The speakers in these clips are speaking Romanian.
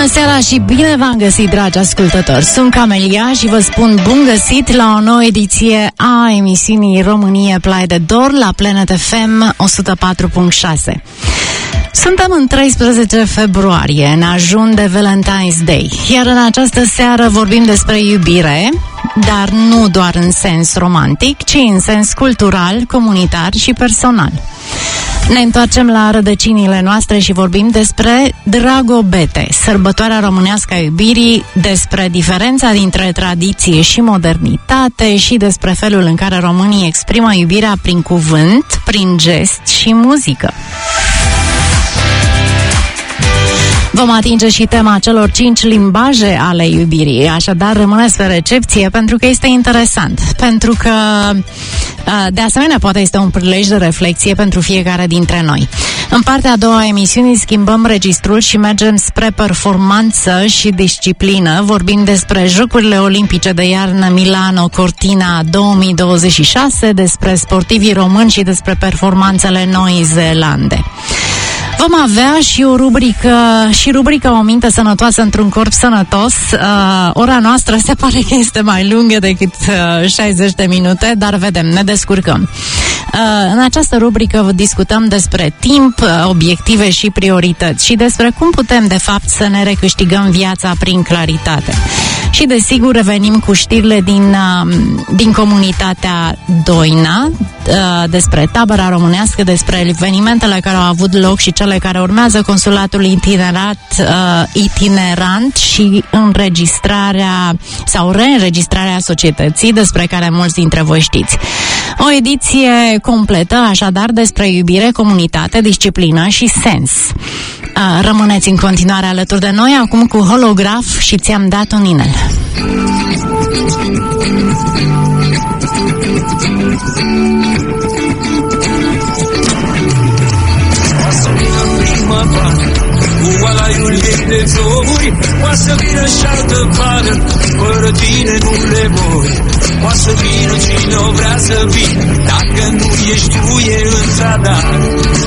seara și bine v-am găsit, dragi ascultători. Sunt Camelia și vă spun bun găsit la o nouă ediție a emisiunii România Plai de Dor la Planet FM 104.6. Suntem în 13 februarie, în ajun de Valentine's Day, iar în această seară vorbim despre iubire, dar nu doar în sens romantic, ci în sens cultural, comunitar și personal. Ne întoarcem la rădăcinile noastre și vorbim despre Dragobete, sărbătoarea românească a iubirii, despre diferența dintre tradiție și modernitate și despre felul în care românii exprimă iubirea prin cuvânt, prin gest și muzică. Vom atinge și tema celor 5 limbaje ale iubirii, așadar rămâneți pe recepție pentru că este interesant, pentru că de asemenea poate este un prilej de reflexie pentru fiecare dintre noi. În partea a doua a emisiunii schimbăm registrul și mergem spre performanță și disciplină. Vorbim despre Jocurile Olimpice de Iarnă Milano Cortina 2026, despre sportivii români și despre performanțele Noii Zeelande. Vom avea și rubrica O minte sănătoasă într-un corp sănătos. Ora noastră se pare că este mai lungă decât 60 de minute, dar vedem, ne descurcăm. În această rubrică discutăm despre timp, obiective și priorități și despre cum putem, de fapt, să ne recâștigăm viața prin claritate. Și, desigur, revenim cu știrile din comunitatea Doina, despre tabăra românească, despre evenimentele care au avut loc și cele care urmează, consulatul itinerant și înregistrarea sau reînregistrarea societății, despre care mulți dintre voi știți. O ediție completă, așadar, despre iubire, comunitate, disciplină și sens. Rămâneți în continuare alături de noi, acum cu Holograf și Ți-am dat un inel. Cu alaiul ei de zori, o să vină și-altă vară, fără tine nu le voi. O să vină cine o vrea să vină, dacă nu ești tu e în zadar.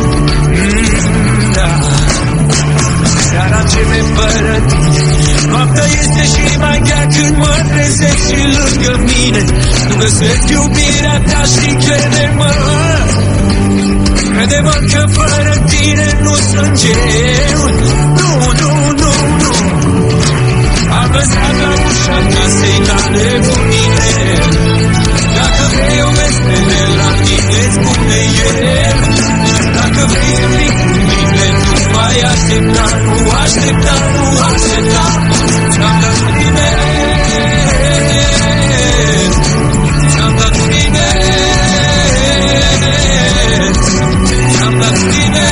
Da. Seara ce mi-e fără tine, noaptea este și mai grea când mă trezesc și lângă mine. Nu găsesc iubirea ta și crede-mă, crede-mă că fără tine nu sunt eu. Nu, nu, nu, nu. Am lăsat la ușa casei tale bunine. Dacă vrei o vestele la tine, spune el. Dacă vrei să fii cu mine, nu mai aștepta, nu aștepta, nu aștepta. Ți-am dat cu tine, ți-am dat cu tine, ți-am dat cu tine.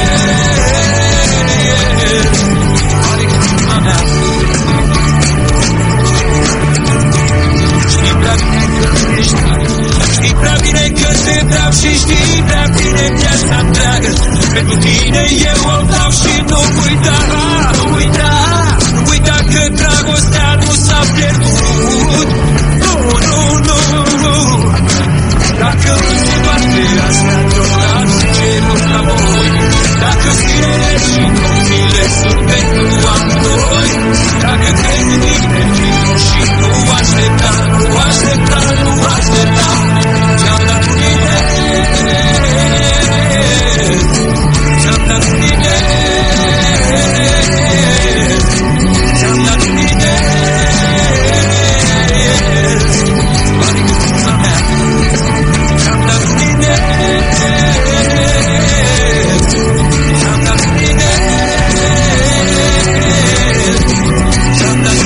Știi prea bine că te vreau și știi prea bine viața întreagă. Pentru tine eu o dau și nu uita, nu uita, nu uita că dragostea nu s-a pierdut. Nu, nu, nu, nu. Dacă îți bate astea deodată și cerul la voi, dacă zilele și nopțile sunt pentru amândoi, dacă crezi în tine și nu aștepta, nu aștepta, nu aștepta. Ți-am dat cu tine, ți-am dat cu tine, ți-am dat cu tine. Ți-am dat cu tine, ți-am dat cu tine, ți-am dat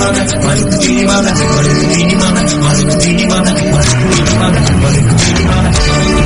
inima mea, mare cât inima mea, mare cât inima mea, mare cât inima mea, mare cât inima mea, mare cât inima mea.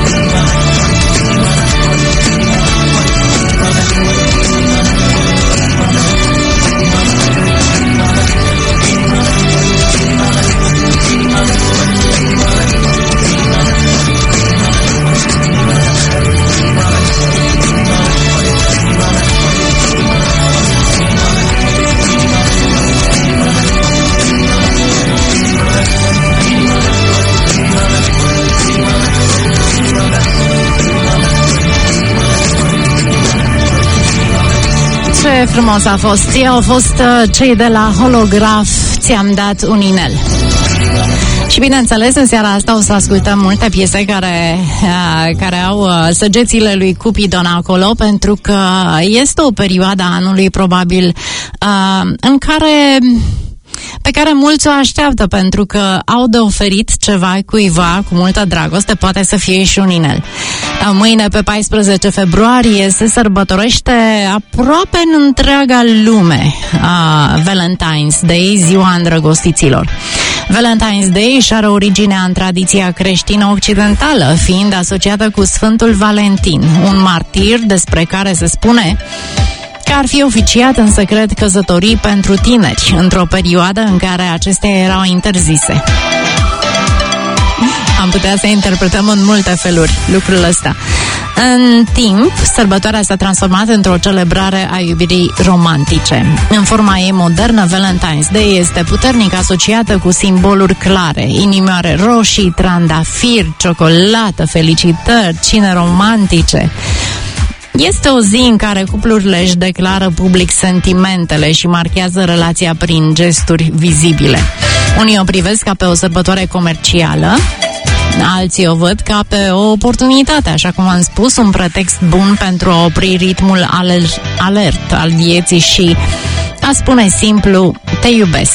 Ce frumos a fost! Ei au fost cei de la Holograf, Ți-am dat un inel. Și bineînțeles, în seara asta o să ascultăm multe piese care au săgețile lui Cupidon acolo, pentru că este o perioadă a anului probabil pe care mulți o așteaptă, pentru că au de oferit ceva cuiva cu multă dragoste, poate să fie și un inel. Mâine, pe 14 februarie, se sărbătorește aproape în întreaga lume Valentine's Day, ziua îndrăgostiților. Valentine's Day își are originea în tradiția creștină occidentală, fiind asociată cu Sfântul Valentin, un martir despre care se spune că ar fi oficiat în secret căsătorii pentru tineri, într-o perioadă în care acestea erau interzise. Am putea să interpretăm în multe feluri lucrul ăsta. În timp, sărbătoarea s-a transformat într-o celebrare a iubirii romantice. În forma ei modernă, Valentine's Day este puternic asociată cu simboluri clare: inimioare roșii, trandafiri, ciocolată, felicitări, cine romantice. Este o zi în care cuplurile își declară public sentimentele și marchează relația prin gesturi vizibile. Unii o privesc ca pe o sărbătoare comercială, alții o văd ca pe o oportunitate, așa cum am spus, un pretext bun pentru a opri ritmul alert al vieții și a spune simplu: te iubesc.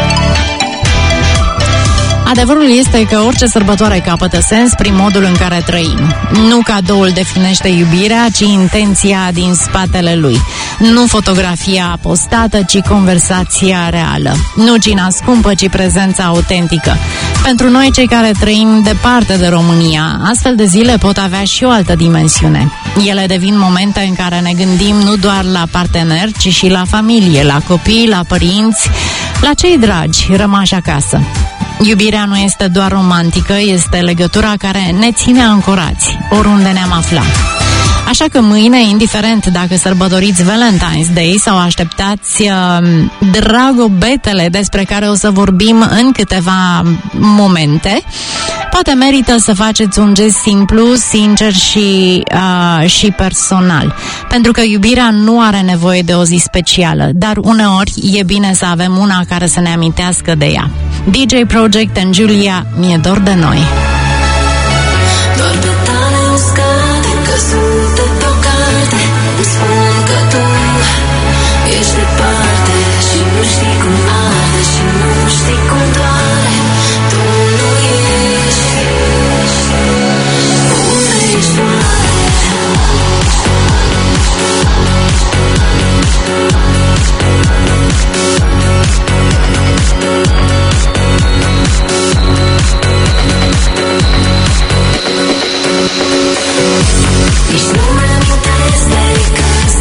Adevărul este că orice sărbătoare capătă sens prin modul în care trăim. Nu cadoul definește iubirea, ci intenția din spatele lui. Nu fotografia postată, ci conversația reală. Nu cina scumpă, ci prezența autentică. Pentru noi, cei care trăim departe de România, astfel de zile pot avea și o altă dimensiune. Ele devin momente în care ne gândim nu doar la partener, ci și la familie, la copii, la părinți, la cei dragi rămași acasă. Iubirea nu este doar romantică, este legătura care ne ține ancorați, oriunde ne-am aflat. Așa că mâine, indiferent dacă sărbătoriți Valentine's Day sau așteptați dragobetele despre care o să vorbim în câteva momente, poate merită să faceți un gest simplu, sincer și personal. Pentru că iubirea nu are nevoie de o zi specială, dar uneori e bine să avem una care să ne amintească de ea. DJ Project and Julia, Mi-e dor de noi. Doar pe tale uscate, căzute pe o carte, îmi spun că tu ești departe și nu știi cum arde și nu știi cum doare. Tu nu ești, unde ești oare? Nici nu mi-amintesc de când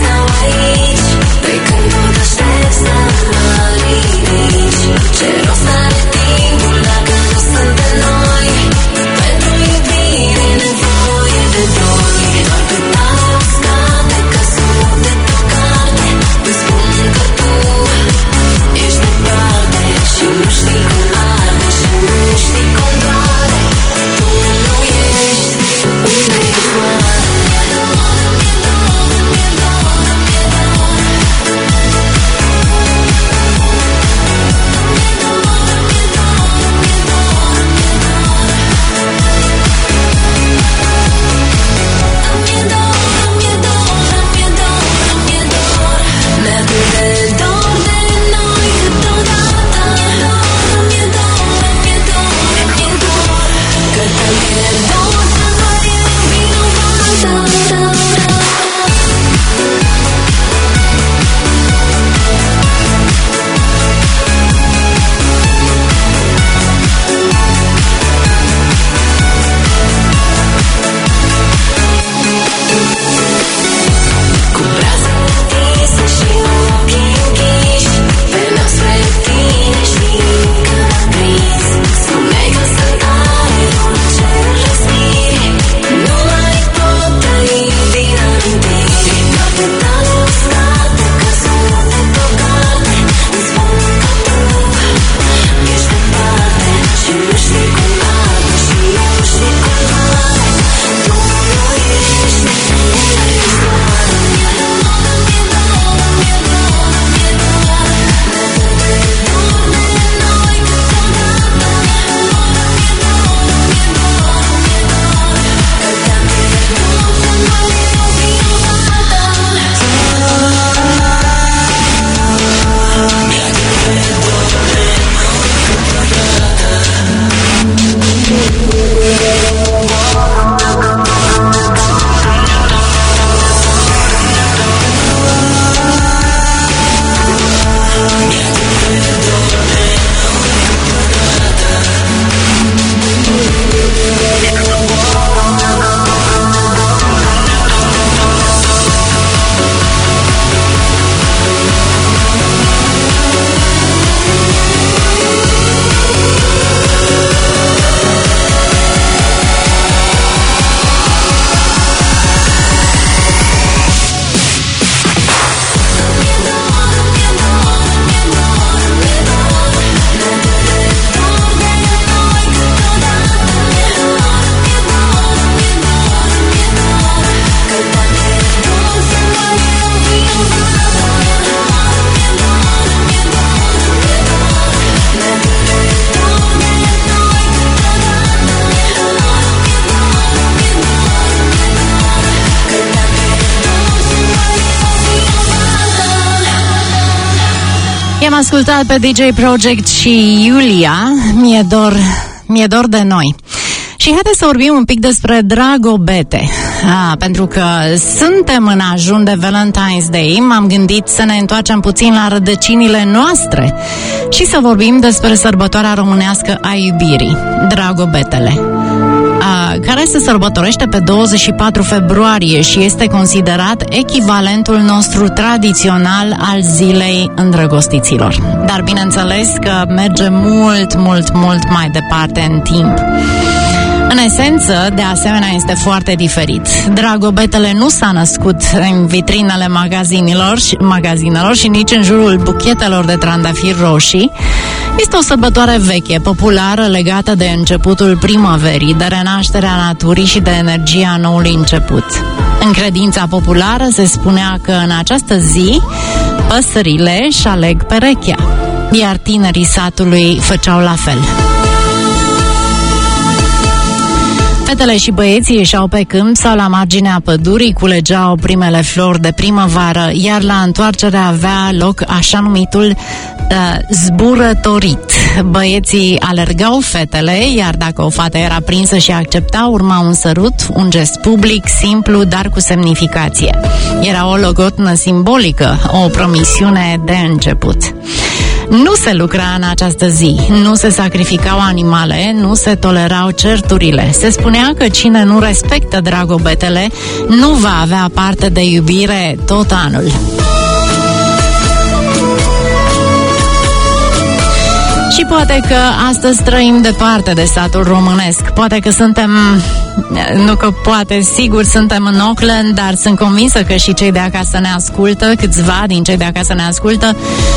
ascultat pe DJ Project și Iulia, Mi-e dor de noi. Și haideți să vorbim un pic despre dragobete. Pentru că suntem în ajun de Valentine's Day, m-am gândit să ne întoarcem puțin la rădăcinile noastre și să vorbim despre sărbătoarea românească a iubirii, dragobetele, care se sărbătorește pe 24 februarie și este considerat echivalentul nostru tradițional al zilei îndrăgostiților. Dar bineînțeles că merge mult mai departe în timp. În esență, de asemenea, este foarte diferit. Dragobetele nu s-a născut în vitrinele magazinelor și nici în jurul buchetelor de trandafiri roșii. Este o sărbătoare veche, populară, legată de începutul primăverii, de renașterea naturii și de energia noului început. În credința populară se spunea că în această zi păsările își aleg perechea, iar tinerii satului făceau la fel. Fetele și băieții ieșeau pe câmp sau la marginea pădurii, culegeau primele flori de primăvară, iar la întoarcere avea loc așa numitul zburătorit. Băieții alergau fetele, iar dacă o fată era prinsă și accepta, urma un sărut, un gest public, simplu, dar cu semnificație. Era o logotenă simbolică, o promisiune de început. Nu se lucra în această zi, nu se sacrificau animale, nu se tolerau certurile. Se spunea că cine nu respectă dragobetele nu va avea parte de iubire tot anul. Și poate că astăzi trăim departe de satul românesc. Poate că suntem, sigur suntem în Auckland, dar sunt convinsă că și cei de acasă ne ascultă, câțiva din cei de acasă ne ascultă.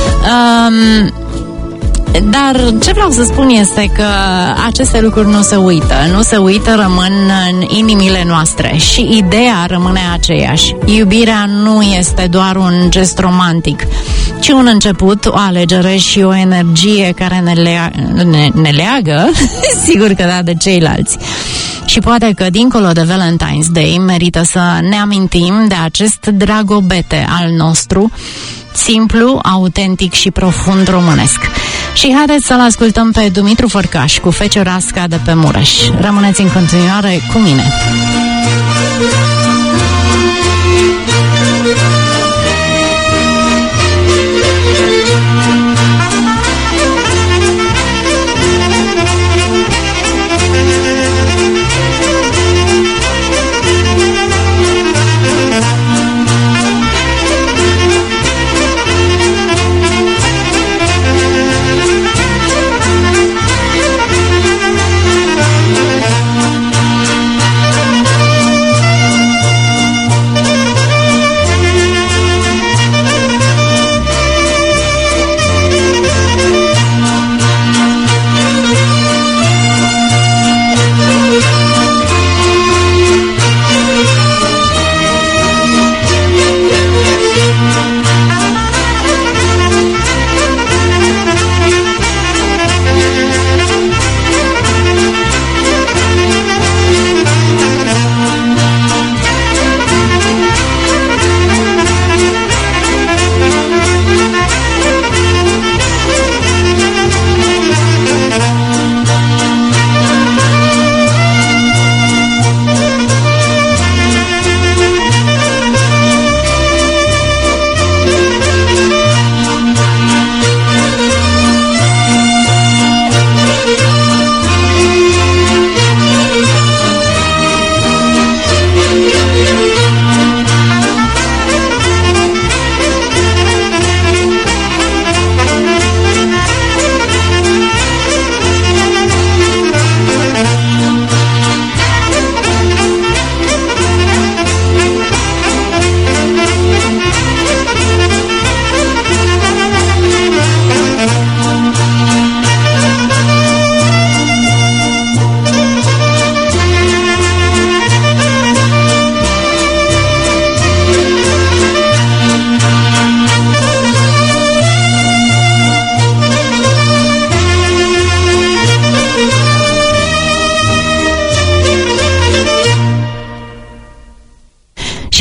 Dar ce vreau să spun este că aceste lucruri nu se uită, rămân în inimile noastre și ideea rămâne aceeași. Iubirea nu este doar un gest romantic, ci un început, o alegere și o energie care ne leagă, sigur că da, de ceilalți. Și poate că dincolo de Valentine's Day merită să ne amintim de acest dragobete al nostru, simplu, autentic și profund românesc. Și haideți să-l ascultăm pe Dumitru Fărcaș cu Feciorasca de pe Mureș. Rămâneți în continuare cu mine.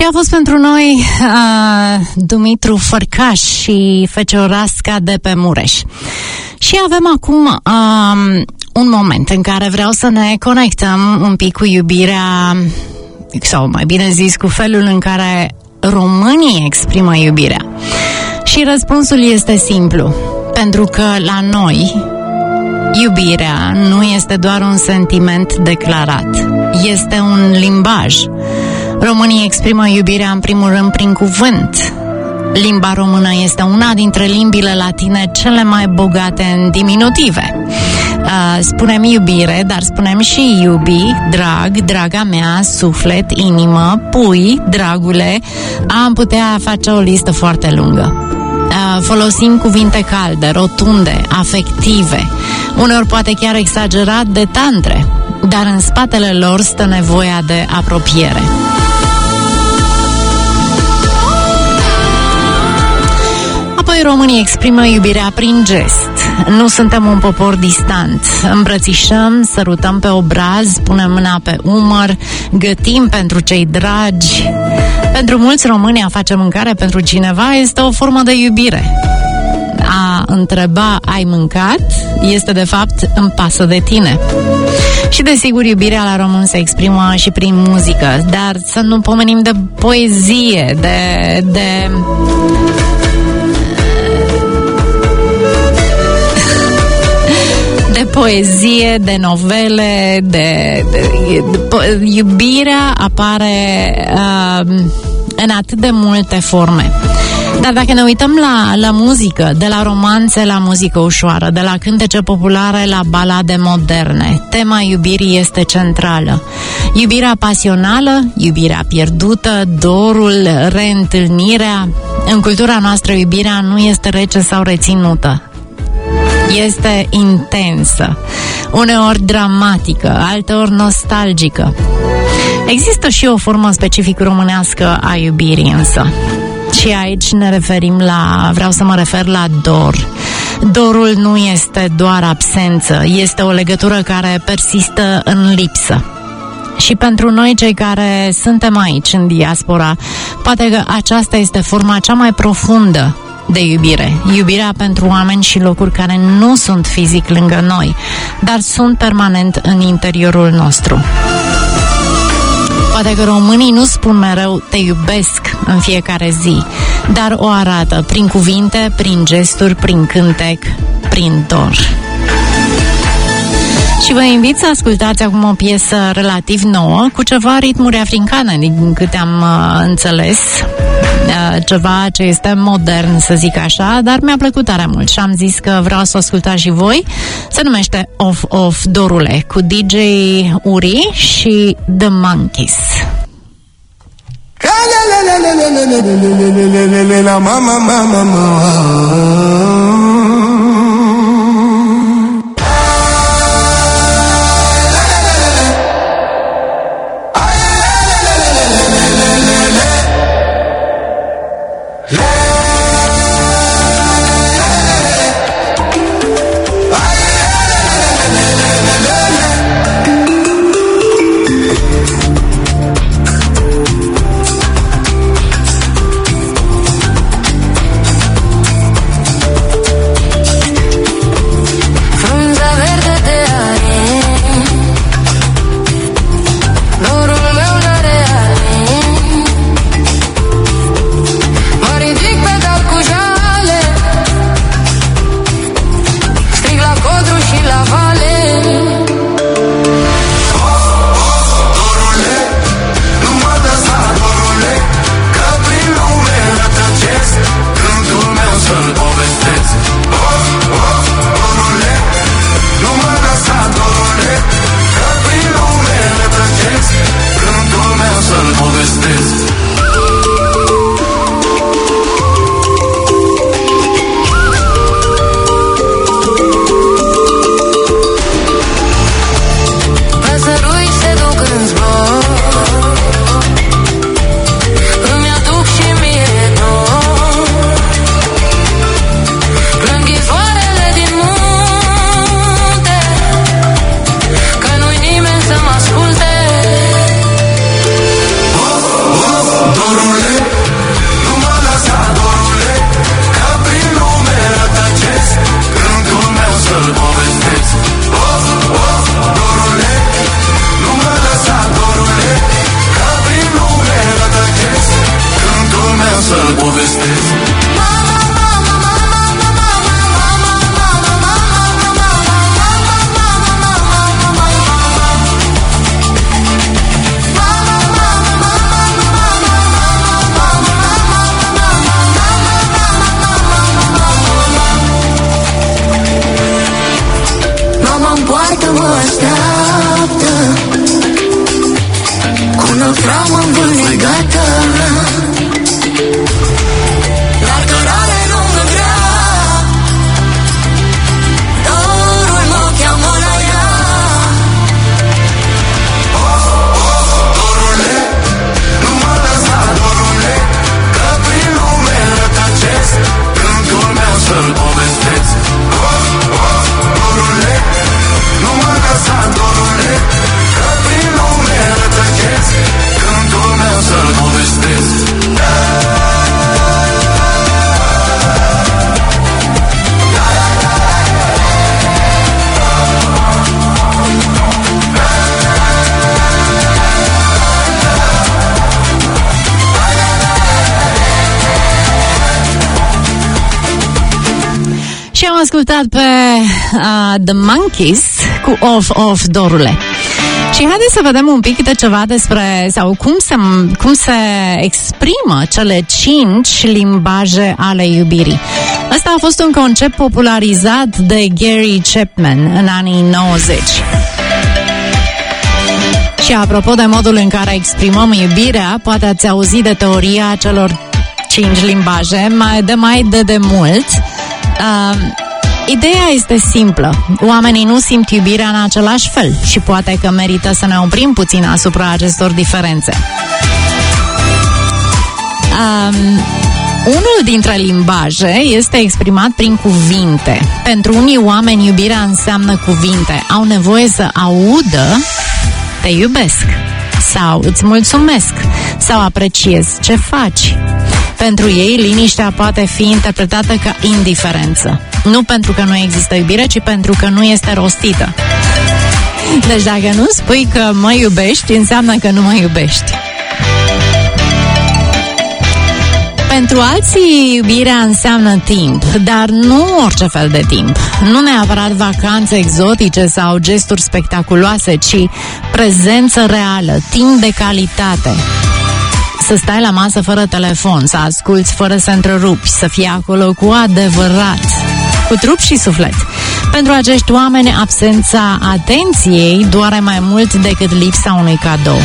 a fost pentru noi Dumitru Fărcaș și Fecioreasca de pe Mureș. Și avem acum un moment în care vreau să ne conectăm un pic cu iubirea, sau mai bine zis cu felul în care românii exprimă iubirea. Și răspunsul este simplu, pentru că la noi iubirea nu este doar un sentiment declarat, este un limbaj. Românii exprimă iubirea în primul rând prin cuvânt. Limba română este una dintre limbile latine cele mai bogate în diminutive. Spunem iubire, dar spunem și iubi, drag, draga mea, suflet, inimă, pui, dragule. Am putea face o listă foarte lungă. Folosim cuvinte calde, rotunde, afective, uneori poate chiar exagerat de tandre, dar în spatele lor stă nevoia de apropiere. Apoi românii exprimă iubirea prin gest. Nu suntem un popor distant. Îmbrățișăm, sărutăm pe obraz, punem mâna pe umăr, gătim pentru cei dragi. Pentru mulți români a face mâncare pentru cineva este o formă de iubire. A întreba ai mâncat este de fapt îmi pasă de tine. Și desigur iubirea la român se exprimă și prin muzică, dar să nu pomenim de poezie, de poezie, de novele, iubirea apare în atât de multe forme. Dar dacă ne uităm la muzică, de la romanțe la muzică ușoară, de la cântece populare la balade moderne, tema iubirii este centrală. Iubirea pasională, iubirea pierdută, dorul, reîntâlnirea. În cultura noastră iubirea nu este rece sau reținută. Este intensă, uneori dramatică, alteori nostalgică. Există și o formă specific românească a iubirii însă. Și aici vreau să mă refer la dor. Dorul nu este doar absență, este o legătură care persistă în lipsă. Și pentru noi cei care suntem aici în diaspora, poate că aceasta este forma cea mai profundă de iubire. Iubirea pentru oameni și locuri care nu sunt fizic lângă noi, dar sunt permanent în interiorul nostru. Poate că românii nu spun mereu te iubesc în fiecare zi, dar o arată prin cuvinte, prin gesturi, prin cântec, prin dor. Și vă invit să ascultați acum o piesă relativ nouă, cu ceva ritmuri africane, din câte am înțeles. Ceva ce este modern, să zic așa, dar mi-a plăcut tare mult și am zis că vreau să o ascultați și voi. Se numește Off Off Dorule, cu DJ Uri și The Monkeys. povestesc. Dorule, nu mă lăsa, dorule, că prin lume rătăcesc, cântul meu să-l povestesc. Mă așteaptă cu o traumă îmbulnegată, la cărare lungă grea, dorul mă cheamă la ea. Dorule, nu mă lăsa, dorule, că prin lume rătăcesc, cântul meu să-l povestesc. Dorule, nu mă lăsa, dorule, că prin lume rătăcesc, cântul meu să-l povestesc. Și am ascultat pe The Monkees cu Of, dorule. Și haideți să vedem un pic câte ceva despre, sau cum se exprimă cele 5 limbaje ale iubirii. Ăsta a fost un concept popularizat de Gary Chapman în anii 90. Și apropo de modul în care exprimăm iubirea, poate ați auzit de teoria celor 5 limbaje mai de mult. Ideea este simplă. Oamenii nu simt iubirea în același fel și poate că merită să ne oprim puțin asupra acestor diferențe. Unul dintre limbaje este exprimat prin cuvinte. Pentru unii oameni iubirea înseamnă cuvinte. Au nevoie să audă te iubesc sau îți mulțumesc sau apreciez ce faci. Pentru ei, liniștea poate fi interpretată ca indiferență. Nu pentru că nu există iubire, ci pentru că nu este rostită. Deci dacă nu spui că mă iubești, înseamnă că nu mă iubești. Pentru alții, iubirea înseamnă timp, dar nu orice fel de timp. Nu neapărat vacanțe exotice sau gesturi spectaculoase, ci prezență reală, timp de calitate. Să stai la masă fără telefon, să asculți fără să întrerupi, să fii acolo cu adevărat, cu trup și suflet. Pentru acești oameni, absența atenției doare mai mult decât lipsa unui cadou.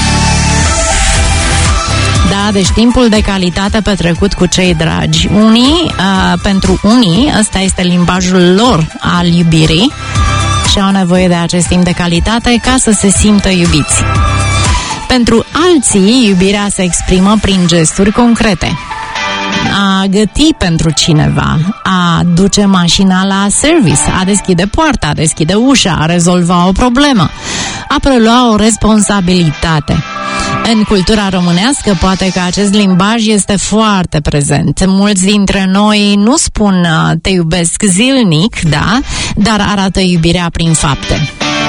Da, deci timpul de calitate petrecut cu cei dragi. Pentru unii, ăsta este limbajul lor al iubirii și au nevoie de acest timp de calitate ca să se simtă iubiți. Pentru alții, iubirea se exprimă prin gesturi concrete. A găti pentru cineva, a duce mașina la service, a deschide poarta, a deschide ușa, a rezolva o problemă, a prelua o responsabilitate. În cultura românească, poate că acest limbaj este foarte prezent. Mulți dintre noi nu spun te iubesc zilnic, da, dar arată iubirea prin fapte.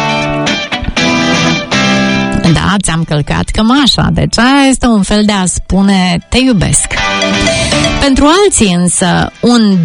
Da, ți-am călcat cămașa, deci aia este un fel de a spune te iubesc. Pentru alții însă, un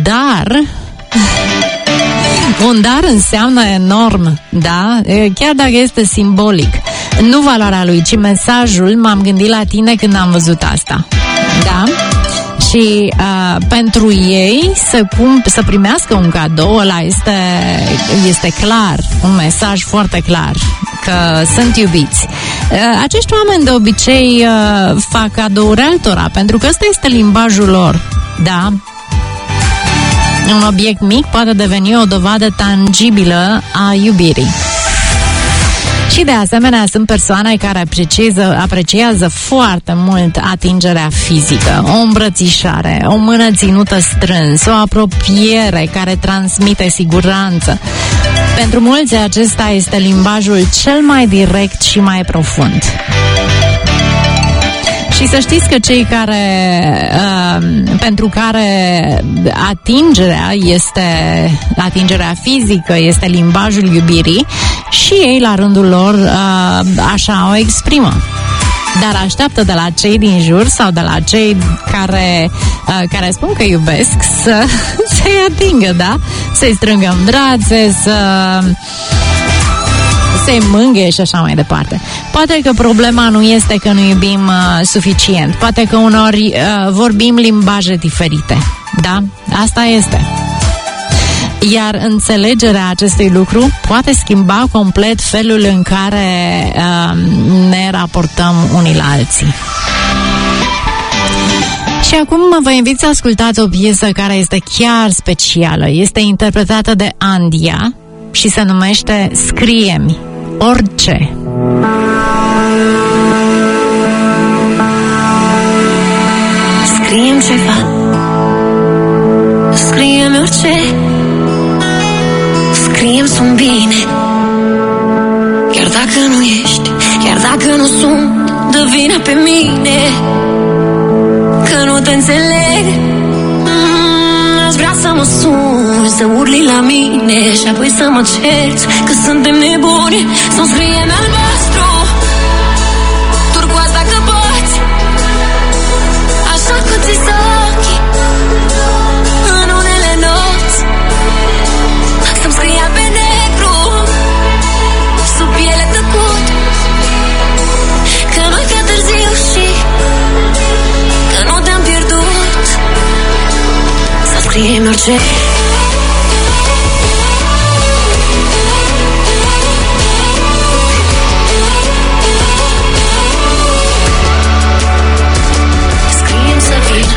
dar înseamnă enorm, da? Chiar dacă este simbolic. Nu valoarea lui, ci mesajul, m-am gândit la tine când am văzut asta. Da? Și pentru ei să primească un cadou, ăla este clar, un mesaj foarte clar că sunt iubiți. Acești oameni de obicei fac cadouri altora, pentru că ăsta este limbajul lor, da? Un obiect mic poate deveni o dovadă tangibilă a iubirii. Și de asemenea sunt persoane care apreciază foarte mult atingerea fizică, o îmbrățișare, o mână ținută strâns, o apropiere care transmite siguranță. Pentru mulți acesta este limbajul cel mai direct și mai profund. Și să știți că cei care, pentru care atingerea fizică este limbajul iubirii, și ei la rândul lor așa o exprimă. Dar așteaptă de la cei din jur sau de la cei care spun că iubesc să-i atingă, da? Să-i strângă în brațe, să-i mângâie și așa mai departe. Poate că problema nu este că nu iubim suficient. Poate că uneori vorbim limbaje diferite. Da? Asta este. Iar înțelegerea acestui lucru poate schimba complet felul în care ne raportăm unii la alții. Și acum vă invit să ascultați o piesă care este chiar specială. Este interpretată de Andia și se numește Scrie-mi orice. Scrie-mi ceva, scrie-mi orice, scrie-mi sunt bine. Chiar dacă nu ești, chiar dacă nu sunt, dă vina pe mine, că nu te înțeleg. Aș vrea să mă suni, să urli la mine și apoi să mă cerți că suntem nebuni. Să-mi scrie-mi albastru, turcoaz dacă poți, așa cum ți ochii în unele nopți. Să-mi scrie pe negru, sub piele tăcut, că nu-i prea târziu și că nu te-am pierdut. Să scrie-mi orice. Scrie-mi să vin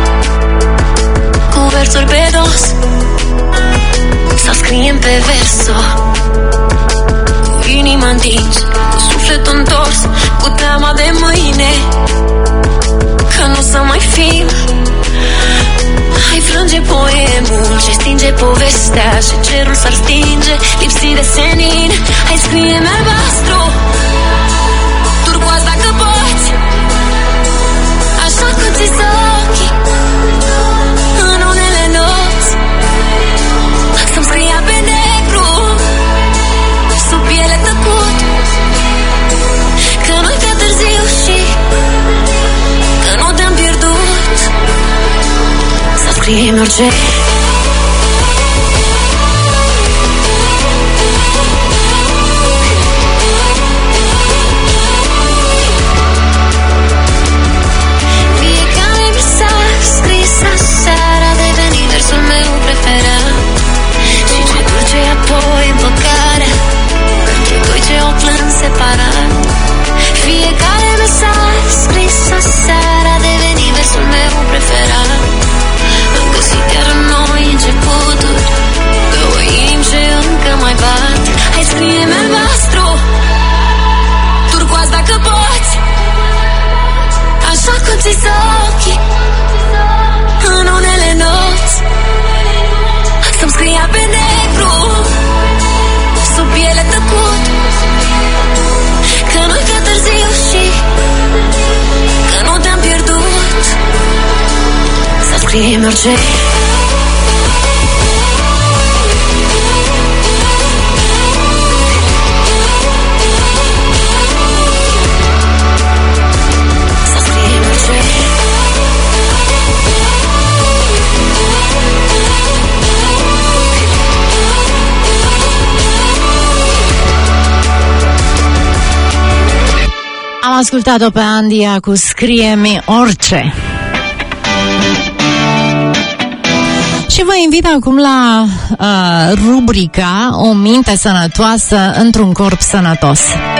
cu versuri pe dos, să scriem pe verso, cu inima întins, cu sufletul întors, cu teama de mâine, că nu să mai fim. Hai frânge poemul ce stinge povestea și cerul s-ar stinge, lipsit de senin. Hai scrie-mi albastru, turcoaz dacă poți, așa cum ți ochii în unele nopți. Să-mi scria pe negru, sub piele tăcut, că nu-i prea târziu și că nu te-am pierdut. Să scrie-mi orice. Fiecare mesaj scris aseară a devenit versul meu preferat, și ce duce apoi împăcarea de doi ce o plâng separat. Fiecare mesaj scris aseară a devenit versul meu preferat. Am găsit iar în noi începuturi, două inimi ce încă mai bat. Hai scrie-mi albastru, turcoaz dacă poți, așa cum ți ochii în unele nopți. Să-mi scria pe negru, sub piele tăcut, că nu-i prea târziu și că nu te-am pierdut. Să scrie-mi orice. Să scrie-mi orice. Am ascultat-o pe Andia cu Scrie-mi orice. Și vă invit acum la rubrica O minte sănătoasă într-un corp sănătos.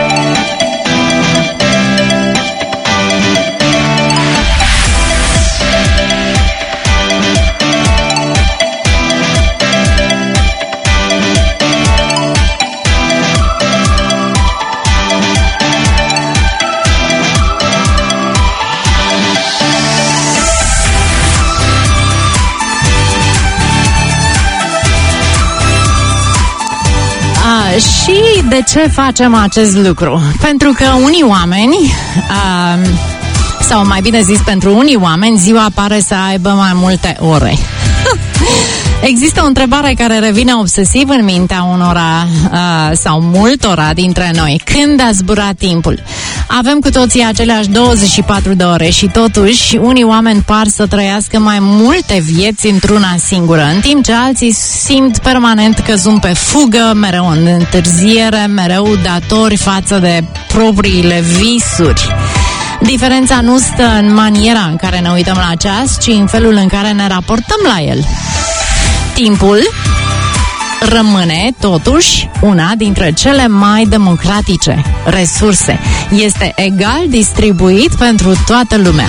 Și de ce facem acest lucru? Pentru că unii oameni Sau mai bine zis, pentru unii oameni, ziua pare să aibă mai multe ore. Există o întrebare care revine obsesiv în mintea unora sau multora dintre noi. Când a zburat timpul? Avem cu toții aceleași 24 de ore și totuși unii oameni par să trăiască mai multe vieți într-una singură, în timp ce alții simt permanent că sunt pe fugă, mereu în întârziere, mereu datori față de propriile visuri. Diferența nu stă în maniera în care ne uităm la ceas, ci în felul în care ne raportăm la el. Timpul rămâne, totuși, una dintre cele mai democratice resurse. Este egal distribuit pentru toată lumea.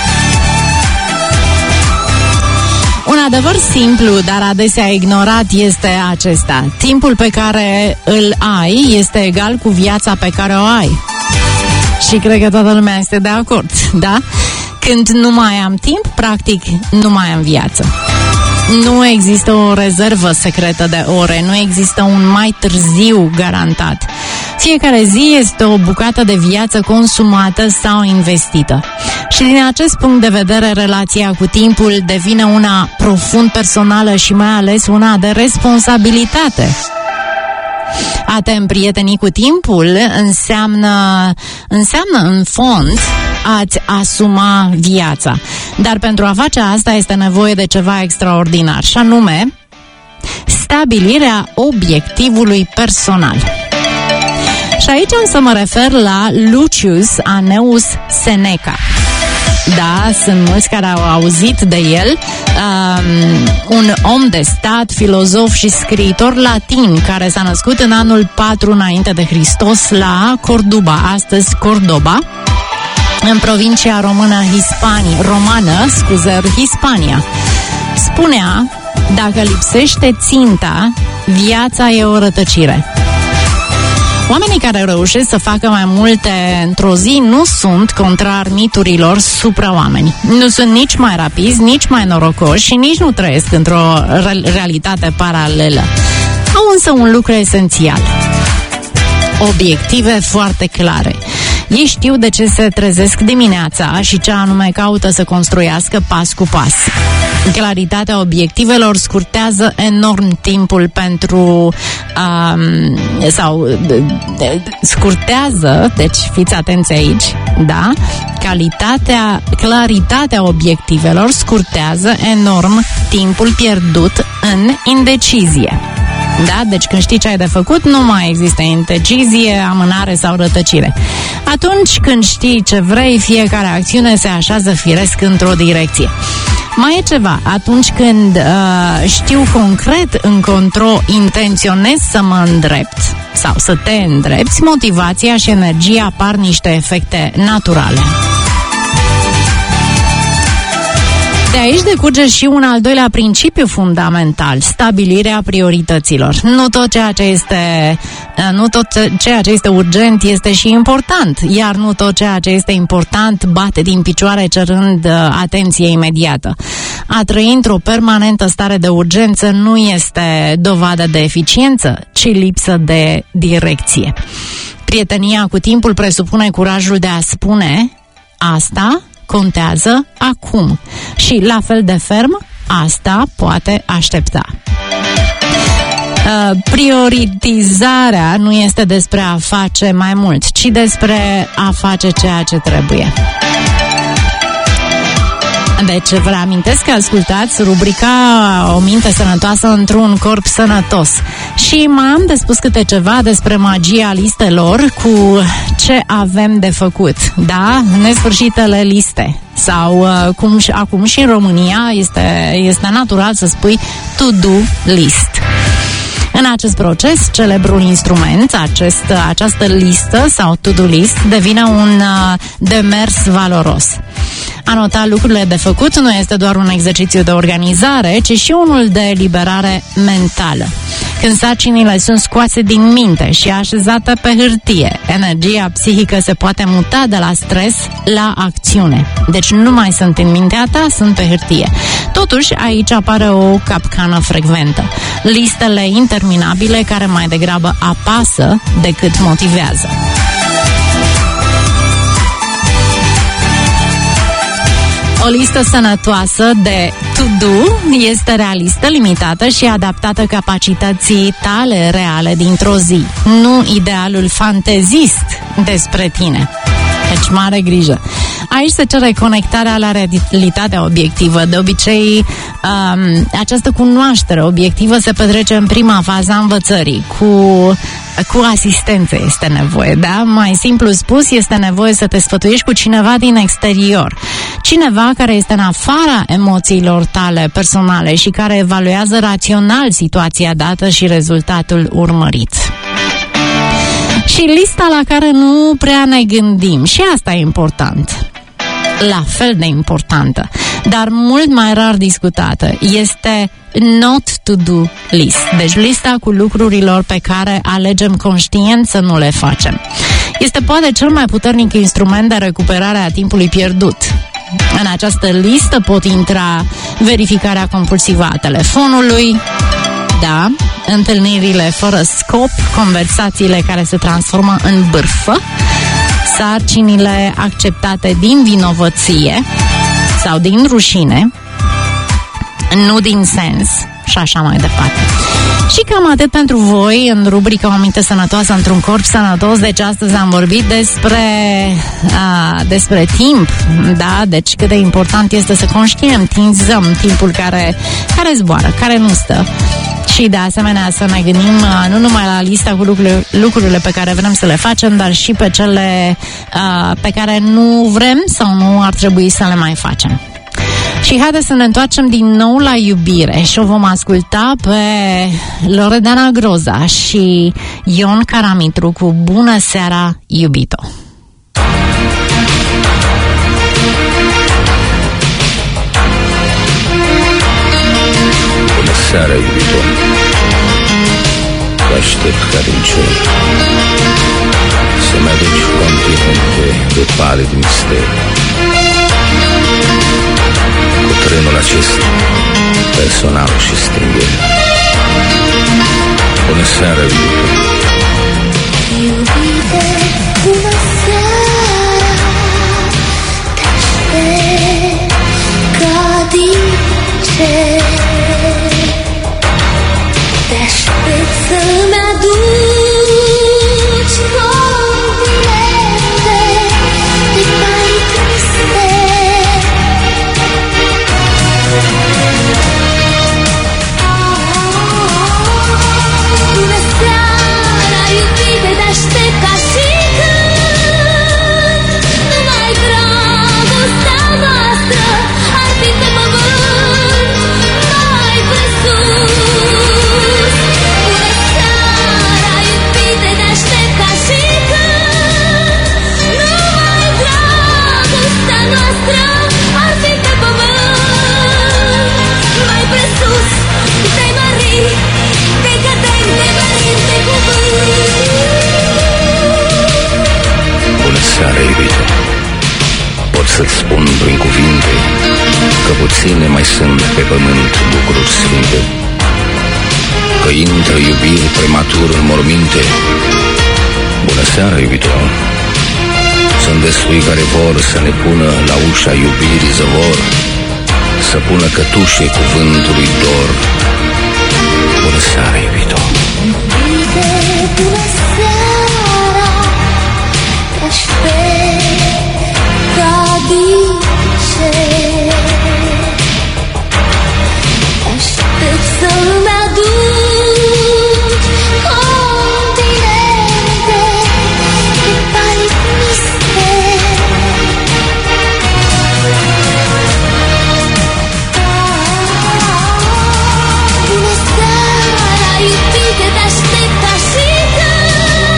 Un adevăr simplu, dar adesea ignorat, este acesta. Timpul pe care îl ai este egal cu viața pe care o ai. Și cred că toată lumea este de acord, da? Când nu mai am timp, practic, nu mai am viață. Nu există o rezervă secretă de ore, nu există un mai târziu garantat. Fiecare zi este o bucată de viață consumată sau investită. Și din acest punct de vedere, relația cu timpul devine una profund personală și mai ales una de responsabilitate. A te împrieteni cu timpul înseamnă în fond a-ți asuma viața. Dar pentru a face asta este nevoie de ceva extraordinar, și anume stabilirea obiectivului personal. Și aici am să mă refer la Lucius Anneus Seneca. Da, sunt mulți care au auzit de el, un om de stat, filozof și scriitor latin care s-a născut în anul 4 înainte de Hristos la Cordoba, astăzi Cordoba, în provincia romană, Hispania. Spunea, dacă lipsește ținta, viața e o rătăcire. Oamenii care reușesc să facă mai multe într-o zi nu sunt, contrar miturilor, supraoameni. Nu sunt nici mai rapizi, nici mai norocoși și nici nu trăiesc într-o realitate paralelă. Au însă un lucru esențial: obiective foarte clare. Ei știu de ce se trezesc dimineața și ce anume caută să construiască pas cu pas. Claritatea obiectivelor scurtează enorm timpul pentru scurtează, deci fiți atenți aici, da? Claritatea obiectivelor scurtează enorm timpul pierdut în indecizie. Da? Deci când știi ce ai de făcut, nu mai există indecizie, amânare sau rătăcire. Atunci când știi ce vrei, fiecare acțiune se așează firesc într-o direcție. Mai e ceva, atunci când știu concret încotro intenționez să mă îndrept sau să te îndrepți, motivația și energia apar niște efecte naturale. De aici decurge și un al doilea principiu fundamental: stabilirea priorităților. Nu tot ceea ce este urgent este și important, iar nu tot ceea ce este important bate din picioare cerând atenție imediată. A trăi într-o permanentă stare de urgență nu este dovadă de eficiență, ci lipsă de direcție. Prietenia cu timpul presupune curajul de a spune: asta contează acum. Și la fel de ferm, asta poate aștepta. Prioritizarea nu este despre a face mai mult, ci despre a face ceea ce trebuie. Deci vă amintesc că ascultați rubrica O minte sănătoasă într-un corp sănătos. Și mai am de spus câte ceva despre magia listelor, cu ce avem de făcut, da? Nesfârșitele liste. Sau cum acum și în România este natural să spui to-do list. În acest proces, celebrul instrument, această listă sau to-do list, devine un demers valoros. A nota lucrurile de făcut nu este doar un exercițiu de organizare, ci și unul de eliberare mentală. Când sarcinile sunt scoase din minte și așezate pe hârtie, energia psihică se poate muta de la stres la acțiune. Deci nu mai sunt în mintea ta, sunt pe hârtie. Totuși, aici apare o capcană frecventă: listele interminabile care mai degrabă apasă decât motivează. O listă sănătoasă de to-do este realistă, limitată și adaptată capacității tale reale dintr-o zi, nu idealul fantezist despre tine. Deci mare grijă. Aici se cere conectarea la realitatea obiectivă. De obicei, această cunoaștere obiectivă se petrece în prima fază a învățării. Cu asistență este nevoie, da? Mai simplu spus, este nevoie să te sfătuiești cu cineva din exterior. Cineva care este în afara emoțiilor tale personale și care evaluează rațional situația dată și rezultatul urmărit. Și lista la care nu prea ne gândim, și asta e important, la fel de importantă, dar mult mai rar discutată, este not to do list. Deci lista cu lucrurilor pe care alegem conștient să nu le facem. Este poate cel mai puternic instrument de recuperare a timpului pierdut. În această listă pot intra verificarea compulsivă a telefonului, da, întâlnirile fără scop, conversațiile care se transformă în bârfă, sarcinile acceptate din vinovăție sau din rușine, nu din sens și așa mai departe. Și cam atât pentru voi în rubrica O minte sănătoasă într-un corp sănătos. Deci astăzi am vorbit despre timp, da? Deci cât de important este să conștientizăm timpul care zboară, care nu stă. Și de asemenea să ne gândim nu numai la lista cu lucrurile pe care vrem să le facem, dar și pe cele pe care nu vrem sau nu ar trebui să le mai facem. Și haideți să ne întoarcem din nou la iubire și o vom asculta pe Loredana Groza și Ion Caramitru cu Bună seara, iubito! Bună seara, iubito! Te aștept ca din cer să-mi aduci continente de palid mister. Cu trenul acesta personal și stingere. Bună seara, iubito! Iubite, bună seara, te aștept ca din cer. Te aștept să-mi aduci continente de palid mister. Bună seara, iubite, te aștept ca și când numai dragostea noastră ar fi pe pământ mai presus. Bună seara, iubite, te aștept ca și când numai dragostea noastră ar fi pe pământ mai presus. Te-ai mărit, decadent, te mărit de cuvânt. Bună seara, iubito! Pot să-ți spun prin cuvinte că puține mai sunt pe pământ lucruri sfinte, că intră iubiri prematur în morminte. Bună seara, iubito! Sunt destui care vor să ne pună la ușa iubirii zăvor, să pună cătușe cuvântului dor. Bună seara, iubito! Iubite, bună seara, te aștept ca din cer. Te aștept să-mi aduci continente de palid mister. Bună seara, iubite, te aștept ca și când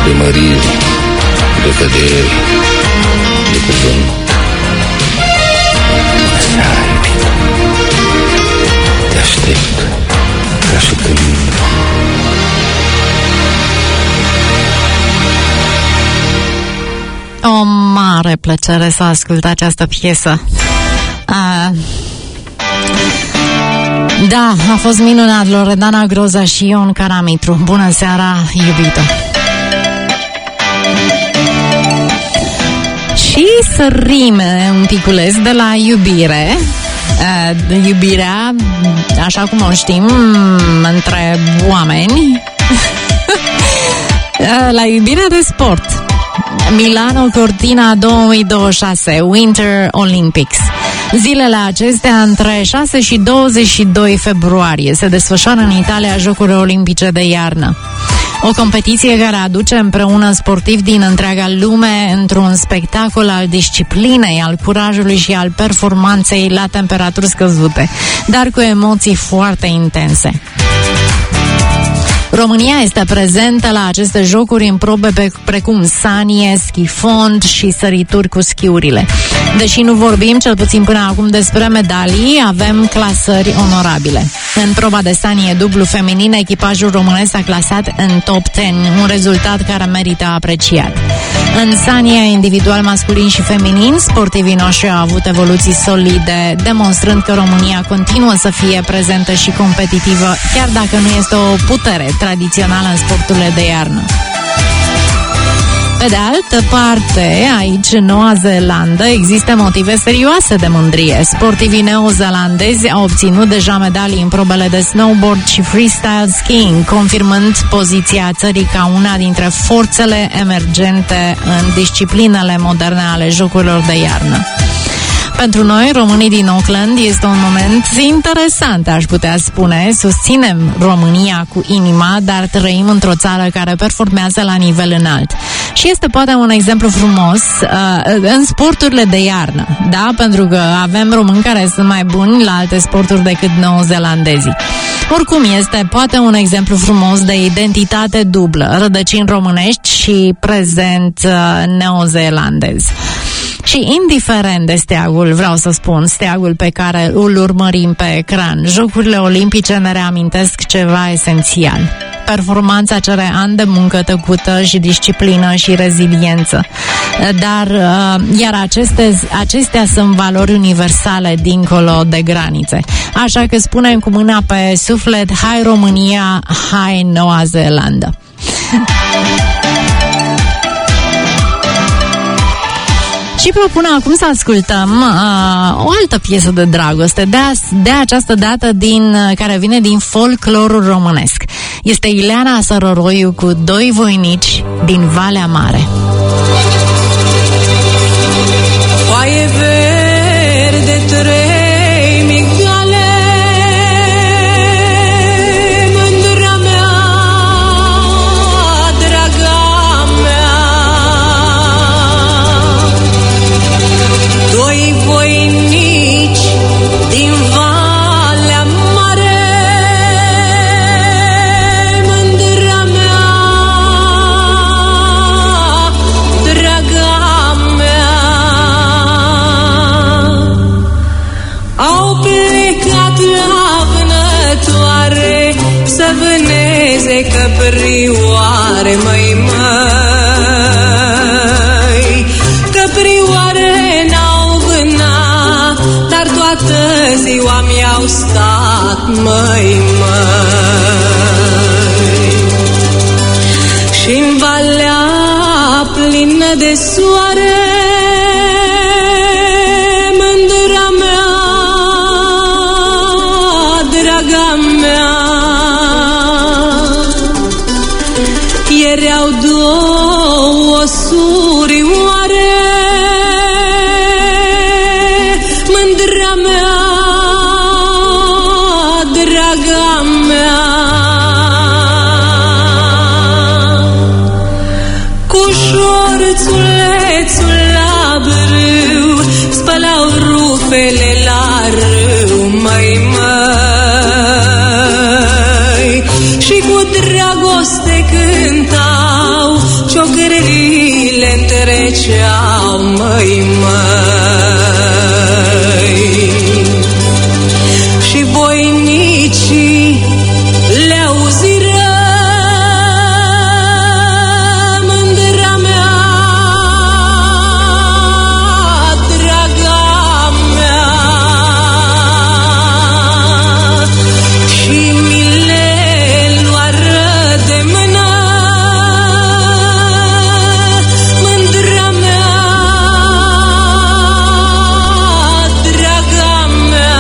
de măriri, de căderi, de cuvânt. Bună seara, iubito, te aștept ca și când. O mare plăcere să ascult această piesă. Da, a fost minunat. Loredana Groza și Ion Caramitru. Bună seara, iubito. Și sărim un piculeț de la iubire. Iubirea, așa cum o știm, între oameni. La iubirea de sport. Milano Cortina 2026 Winter Olympics. Zilele acestea, între 6 și 22 februarie, se desfășoară în Italia Jocurile Olimpice de iarnă. O competiție care aduce împreună sportivi din întreaga lume într-un spectacol al disciplinei, al curajului și al performanței la temperaturi scăzute, dar cu emoții foarte intense. România este prezentă la aceste jocuri în probe precum sanie, schifond și sărituri cu schiurile. Deși nu vorbim, cel puțin până acum, despre medalii, avem clasări onorabile. În proba de sanie dublu feminin, echipajul românesc a clasat în top 10, un rezultat care merită apreciat. În sania individual masculin și feminin, sportivii noștri au avut evoluții solide, demonstrând că România continuă să fie prezentă și competitivă, chiar dacă nu este o putere tradițională în sporturile de iarnă. Pe de altă parte, aici, în Noua Zeelandă, există motive serioase de mândrie. Sportivii neozeelandezi au obținut deja medalii în probele de snowboard și freestyle skiing, confirmând poziția țării ca una dintre forțele emergente în disciplinele moderne ale jocurilor de iarnă. Pentru noi, românii din Auckland, este un moment interesant, aș putea spune. Susținem România cu inima, dar trăim într-o țară care performează la nivel înalt. Și este poate un exemplu frumos în sporturile de iarnă, da? Pentru că avem români care sunt mai buni la alte sporturi decât neozeelandezii. Oricum, este poate un exemplu frumos de identitate dublă, rădăcini românești și prezent neozeelandez. Și indiferent de steagul, vreau să spun, steagul pe care îl urmărim pe ecran, Jocurile Olimpice ne reamintesc ceva esențial. Performanța cere ani de muncă tăcută și disciplină și reziliență. Iar acestea sunt valori universale dincolo de granițe. Așa că spunem cu mâna pe suflet, hai România, hai Noua Zeelandă! Și propun acum să ascultăm o altă piesă de dragoste, de această dată care vine din folclorul românesc. Este Ileana Sărăroiu cu Doi voinici din Valea Mare. Foaie verde, trei migdale, mândra mea, draga mea. Doi voinici din Valea Mare, mândra mea, draga mea. Au plecat la vânătoare să vâneze căprioare, măi, măi. Căprioare n-au vânat, dar toată ziua mi-au stat, măi, măi. Și-n valea plină de soare, mândra mea, draga mea. Erau două surioare, mândra mea, draga mea. Cu șorțulețul dragoste cântau, ciocările întreceau, măi, măi. Și voinicii le-au ziră, mândra mea, draga mea, și mi le luară de mână, mândra mea, draga mea.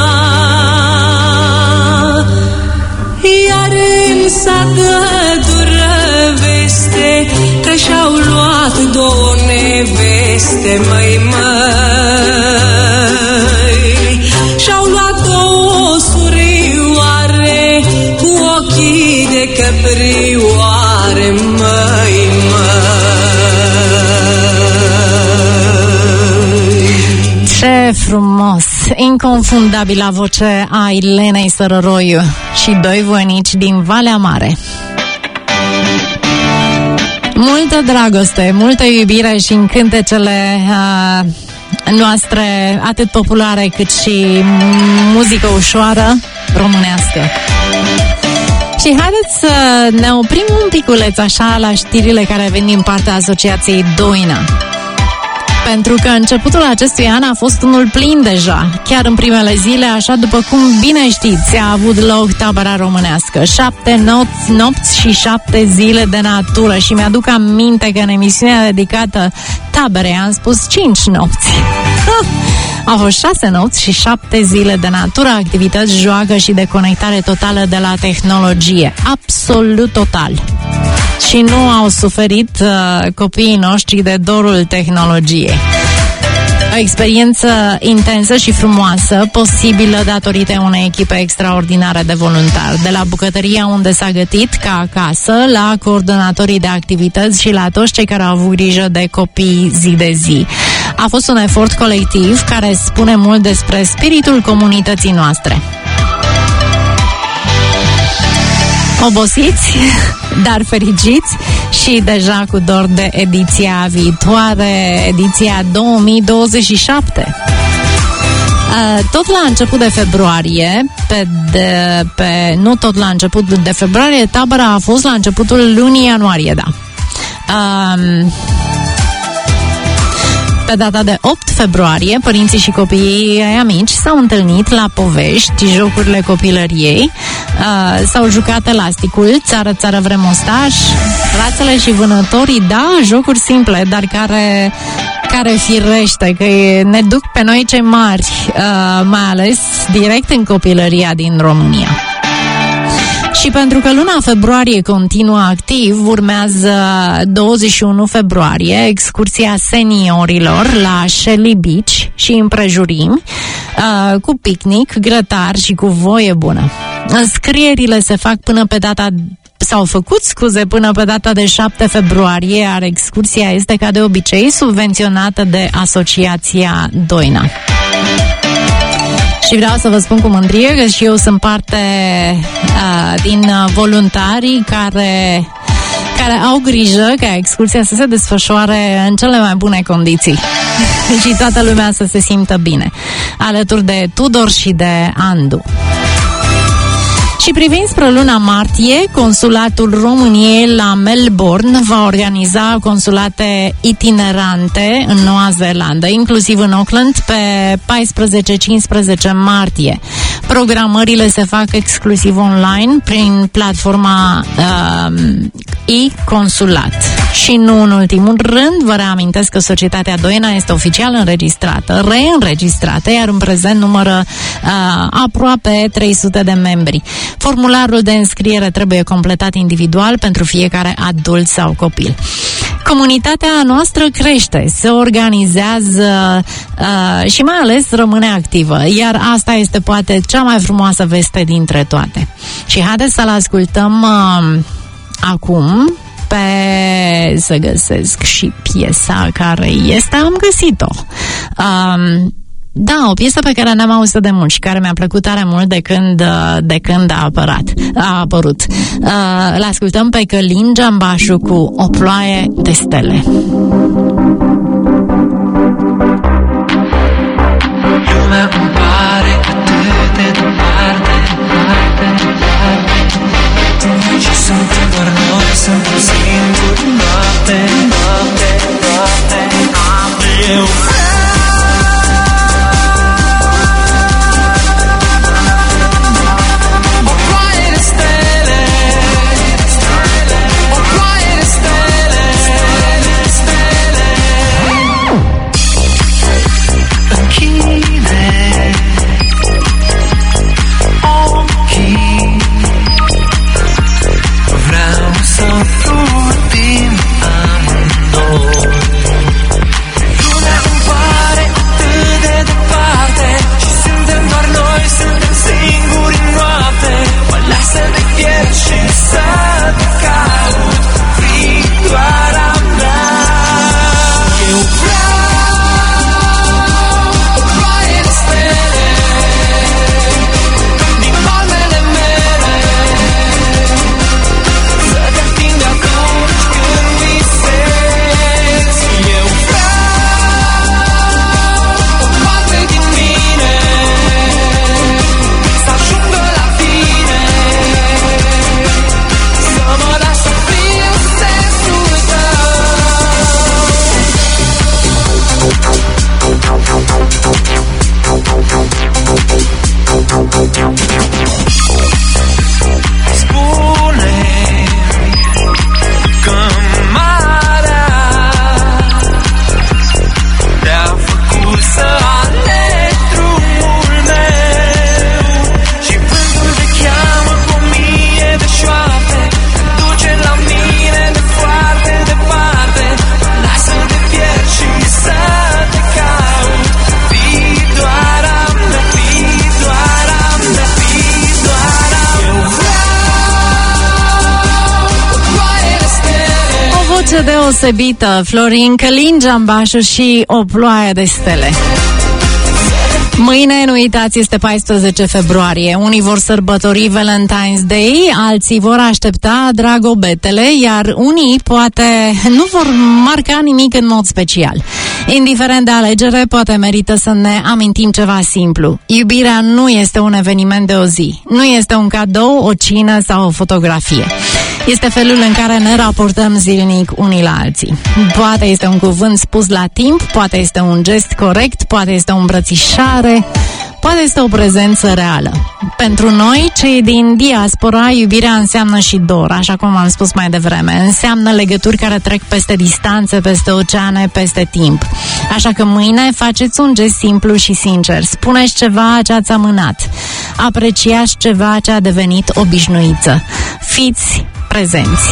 Iar în sat dură veste că și-au luat două neveste, măi, măi. Și-au luat două surioare cu ochii de căprioare, măi, măi. Ce frumos! Inconfundabilă voce a Ilenei Sărăroiu și doi voinici din Valea Mare. Multă dragoste, multă iubire și în cântecele noastre, atât populare cât și muzică ușoară românească. Și haideți să ne oprim un piculeț așa la știrile care vin din partea Asociației Doina. Pentru că începutul acestui an a fost unul plin deja. Chiar în primele zile, așa după cum bine știți, a avut loc tabăra românească. 7 nopți și 7 zile de natură. Și mi-aduc aminte că în emisiunea dedicată taberei am spus 5 nopți. Au fost 6 nopți și 7 zile de natură, activități, joacă și deconectare totală de la tehnologie. Absolut total. Și nu au suferit copiii noștri de dorul tehnologiei. O experiență intensă și frumoasă, posibilă datorită unei echipe extraordinare de voluntari. De la bucătăria unde s-a gătit ca acasă, la coordonatorii de activități și la toți cei care au avut grijă de copii zi de zi. A fost un efort colectiv care spune mult despre spiritul comunității noastre. Obosiți, dar fericiți și deja cu dor de ediția viitoare, ediția 2027. Tot la început de februarie, nu tot la început de februarie, tabăra a fost la începutul lunii ianuarie, da. Pe data de 8 februarie, părinții și copiii amici s-au întâlnit la povești, jocurile copilăriei, s-au jucat elasticul, țară vrem ostaș, rațele și vânătorii, da, jocuri simple, dar care firește, că ne duc pe noi cei mari, mai ales direct în copilăria din România. Și pentru că luna februarie continuă activ, urmează 21 februarie excursia seniorilor la Shelly Beach și împrejurimi, cu picnic, grătar și cu voie bună. Înscrierile se fac s-au făcut până pe data de 7 februarie, iar excursia este, ca de obicei, subvenționată de Asociația Doina. Și vreau să vă spun cu mândrie că și eu sunt parte din voluntarii care au grijă ca excursia să se desfășoare în cele mai bune condiții și toată lumea să se simtă bine, alături de Tudor și de Andu. Și privind spre luna martie, Consulatul României la Melbourne va organiza consulate itinerante în Noua Zeelandă, inclusiv în Auckland, pe 14-15 martie. Programările se fac exclusiv online prin platforma e-Consulat. Și nu în ultimul rând, vă reamintesc că Societatea Doina este oficial înregistrată, reînregistrată, iar în prezent numără aproape 300 de membri. Formularul de înscriere trebuie completat individual pentru fiecare adult sau copil. Comunitatea noastră crește, se organizează și mai ales rămâne activă, iar asta este poate cea mai frumoasă veste dintre toate. Și haideți să-l ascultăm acum să găsesc și piesa care este, am găsit-o. Da, o piesă pe care n-am auzit de mult și care mi-a plăcut tare mult de când a apărut. Îl ascultăm pe Călin Giambașu cu O ploaie de stele. Lumea îmi pare atât de departe, și suntem doar noi, suntem singuri noapte. Eu deosebită, Florin Călin Giambașu și O ploaie de stele. Mâine, nu uitați, este 14 februarie. Unii vor sărbători Valentine's Day, alții vor aștepta dragobetele, iar unii poate nu vor marca nimic în mod special. Indiferent de alegere, poate merită să ne amintim ceva simplu. Iubirea nu este un eveniment de o zi, nu este un cadou, o cină sau o fotografie. Este felul în care ne raportăm zilnic unii la alții. Poate este un cuvânt spus la timp, poate este un gest corect, poate este o îmbrățișare, poate este o prezență reală. Pentru noi, cei din diaspora, iubirea înseamnă și dor, așa cum am spus mai devreme. Înseamnă legături care trec peste distanțe, peste oceane, peste timp. Așa că mâine faceți un gest simplu și sincer. Spuneți ceva ce ați amânat. Apreciați ceva ce a devenit obișnuiță. Fiți prezenți.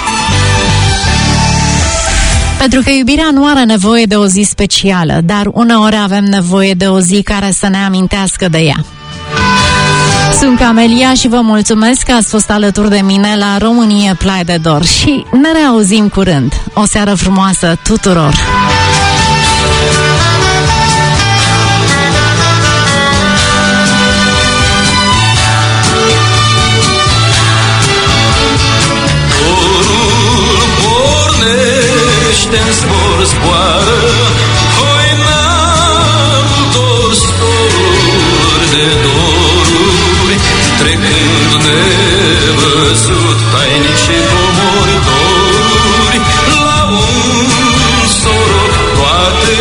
Pentru că iubirea nu are nevoie de o zi specială, dar uneori avem nevoie de o zi care să ne amintească de ea. Sunt Camelia și vă mulțumesc că ați fost alături de mine la România Plai de Dor și ne reauzim curând. O seară frumoasă tuturor! În zbor zboară hoinarul stor de doruri, trecând nevăzut tainice comori doruri, la un soroc toate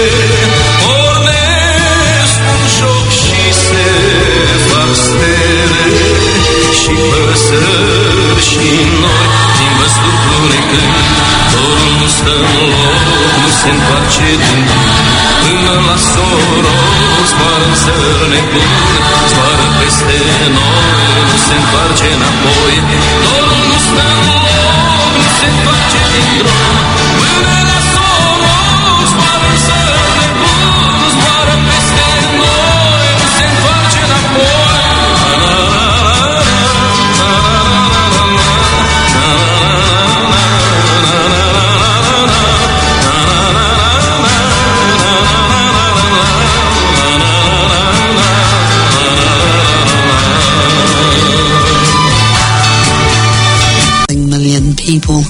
pornesc un joc și se fac stele și păsări și nori din văzut lunecând. Dorul nu stă în loc, nu se întoarce din până la soroc, zboară în țări nebun, zboară peste noi, nu se întoarce înapoi. Dorul nu stă în loc, nu se întoarce din drum, până la soroc, zboară în țări nebun, zboară peste noi, nu se întoarce înapoi. million people